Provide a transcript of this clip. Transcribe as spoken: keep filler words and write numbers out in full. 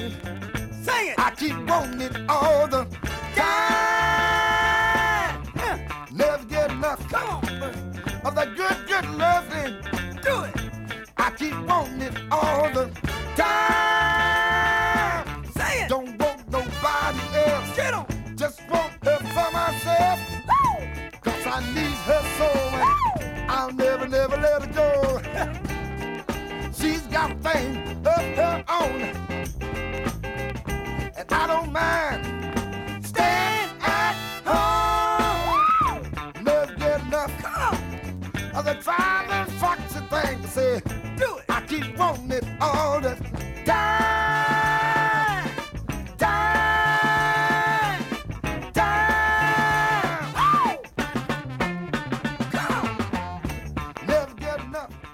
thing. Sing it. I keep wanting it all the time. Yeah. Never get enough. Come on, buddy. Of that good, good loving. Do it. I keep wanting it all the time. Say it. Don't want nobody else. Get on. Just want her for myself. Woo. Cause I need her so. I'll never, never let her go. She's got a thing of her own, and I don't mind staying at home. Never get enough of the driving foxy thing to say. Do it. I keep wanting it all the time, time, time. Woo! Come on. Never get enough.